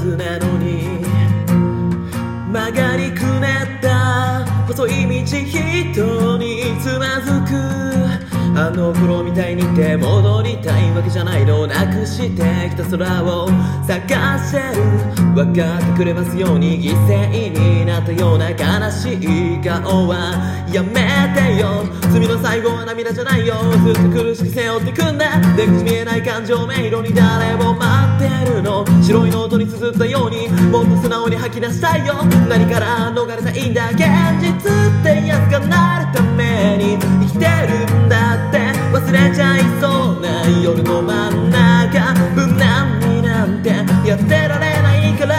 ずなのに曲がりくねった細い道人につまずくあの頃みたいにって戻りたいわけじゃないのなくしてきた空を探してる分かってくれますように犠牲になったような悲しい顔はやめてよ罪の最後は涙じゃないよずっと苦しく背負ってくんだ出口見えない感情迷路に誰を待ってるの白いノートに綴ったようにもっと素直に吐き出したいよ何から逃れたいんだ現実ってやつがなるために生きてるんだって忘れちゃいそうな夜の真ん中無難になんてやってられないから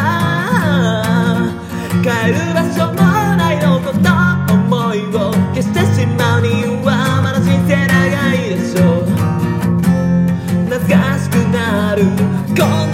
帰る場所もないのこの思いを消してしまうにはまだ人生長いでしょ懐かしくなる